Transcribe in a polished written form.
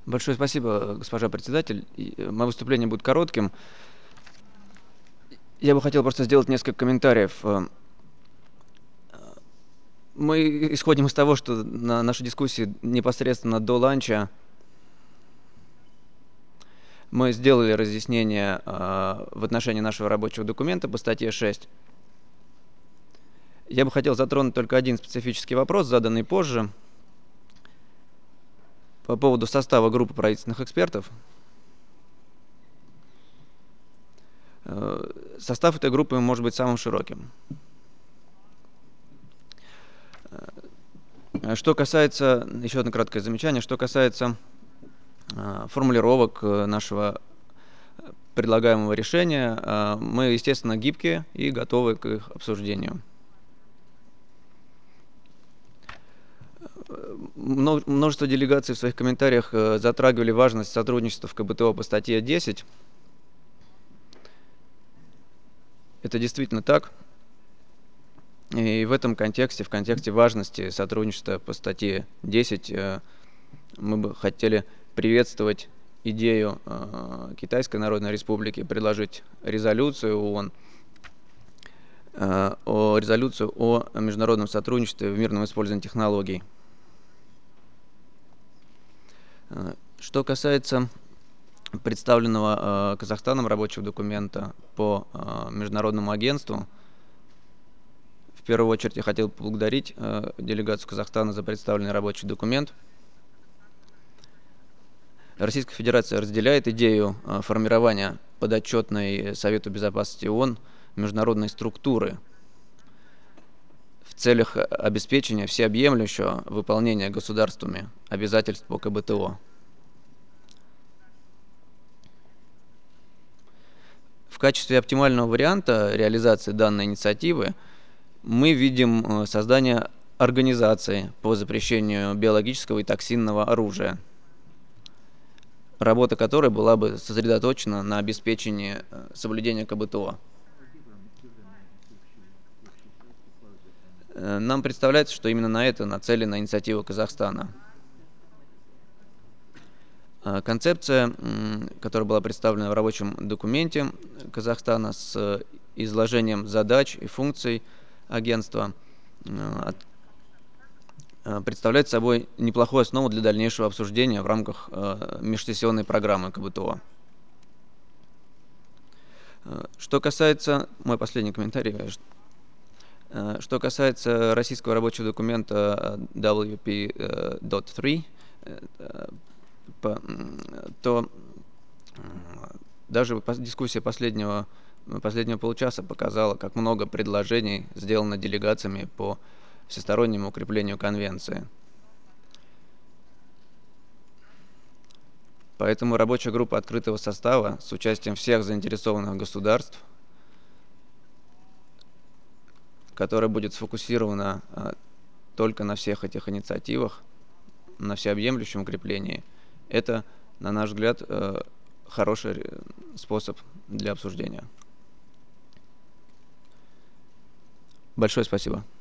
Большое спасибо, госпожа председатель. Мое выступление будет коротким. Я бы хотел просто сделать несколько комментариев. Мы исходим из того, что на нашей дискуссии непосредственно до ланча мы сделали разъяснение в отношении нашего рабочего документа по статье 6. Я бы хотел затронуть только один специфический вопрос, заданный позже, по поводу состава группы правительственных экспертов. Состав этой группы может быть самым широким. Что касается, еще одно краткое замечание, что касается формулировок нашего предлагаемого решения, мы, естественно, гибкие и готовы к их обсуждению. Множество делегаций в своих комментариях затрагивали важность сотрудничества в КБТО по статье 10. Это действительно так. И в этом контексте, в контексте важности сотрудничества по статье 10, мы бы хотели приветствовать идею Китайской Народной Республики предложить резолюцию ООН, резолюцию о международном сотрудничестве в мирном использовании технологий. Что касается представленного Казахстаном рабочего документа по международному агентству, в первую очередь я хотел поблагодарить делегацию Казахстана за представленный рабочий документ. Российская Федерация разделяет идею формирования подотчетной Совету Безопасности ООН международной структуры в целях обеспечения всеобъемлющего выполнения государствами обязательств по КБТО. В качестве оптимального варианта реализации данной инициативы мы видим создание организации по запрещению биологического и токсинного оружия, работа которой была бы сосредоточена на обеспечении соблюдения КБТО. Нам представляется, что именно на это нацелена инициатива Казахстана. Концепция, которая была представлена в рабочем документе Казахстана с изложением задач и функций агентства, представляет собой неплохую основу для дальнейшего обсуждения в рамках межсессионной программы КБТО. Что касается, мой последний комментарий, что касается российского рабочего документа WP.3, то даже дискуссия последнего получаса показала, как много предложений сделано делегациями по всестороннему укреплению конвенции. Поэтому рабочая группа открытого состава с участием всех заинтересованных государств, которая будет сфокусирована только на всех этих инициативах, на всеобъемлющем укреплении, это, на наш взгляд, хороший способ для обсуждения. Большое спасибо.